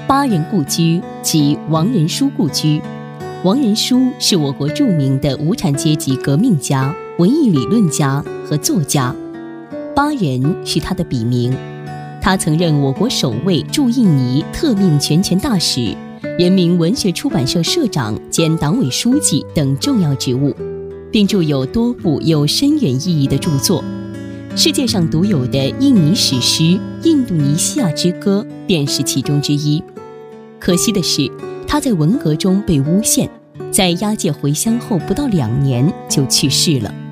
巴人故居即王仁书故居。王仁书是我国著名的无产阶级革命家、文艺理论家和作家，巴人是他的笔名。他曾任我国首位驻印尼特命全权大使、人民文学出版社社长兼党委书记等重要职务，并著有多部有深远意义的著作。世界上独有的印尼史诗《印度尼西亚之歌》便是其中之一。可惜的是，他在文革中被诬陷，在押解回乡后不到2年就去世了。